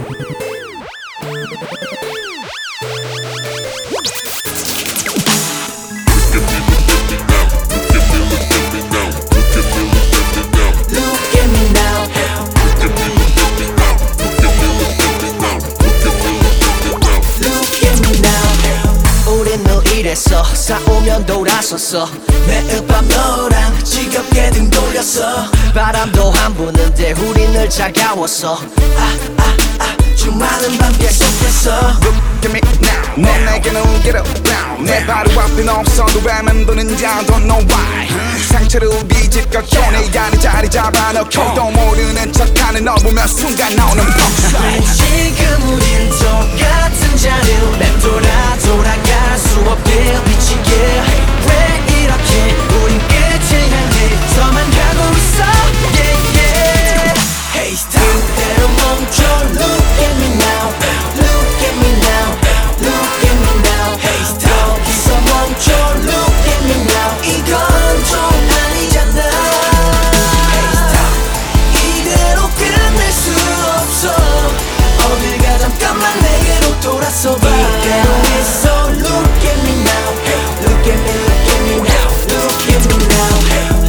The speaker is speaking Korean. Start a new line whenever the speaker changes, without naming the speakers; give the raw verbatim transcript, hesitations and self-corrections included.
이래서 싸우면 돌아섰어 매일 밤 너랑 지겹게 등 돌렸어 바람도 안 부는데 우린 늘 차가웠어 아 아 아 주말은 밤 계속했어
Look at me now 넌 내게는 get up down 내 바로 앞엔 없어도 왜 맴도는지 I don't know why 상처를 뒤집 꺾여 내 안에 자리 잡아놓고 또 모르는 척하는 너 보면 순간 나오는 펑사이
지금 우린 똑같은 자리로 맴돌아 돌아갈 수 없게 미치게 왜 이렇게 우린 끝을 향해 더만 가고 있어 yeah, yeah. Hey stop 그대로 멈춰 Look at me now Look at me now Look at me now Hey stop 여기서 멈춰 Look at me now 이건 좀 아니잖아 Hey stop 이대로 끝낼 수 없어 어딜 가 잠깐만 내게로 돌아서봐